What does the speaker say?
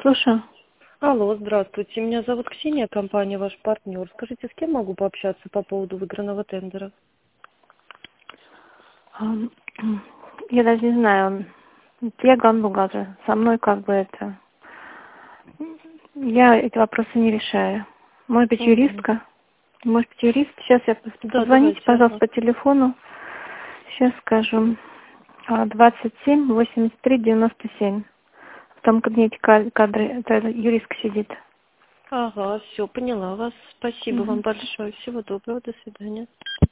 Слушаю. Алло, здравствуйте. Меня зовут Ксения, компания «Ваш партнер». Скажите, с кем могу пообщаться по поводу выигранного тендера? Ам, Я даже не знаю. Я главный бухгалтер. Со мной как бы это... Я эти вопросы не решаю. Может быть, Мгм. юристка? Может быть, юрист? Сейчас я Да, позвоните, давайте, пожалуйста, ага. по телефону. Сейчас скажу. 27 83 97. В том кабинете кадры, это юристка сидит. Ага, все, поняла вас. Спасибо вам Мгм. большое. Всего доброго, до свидания.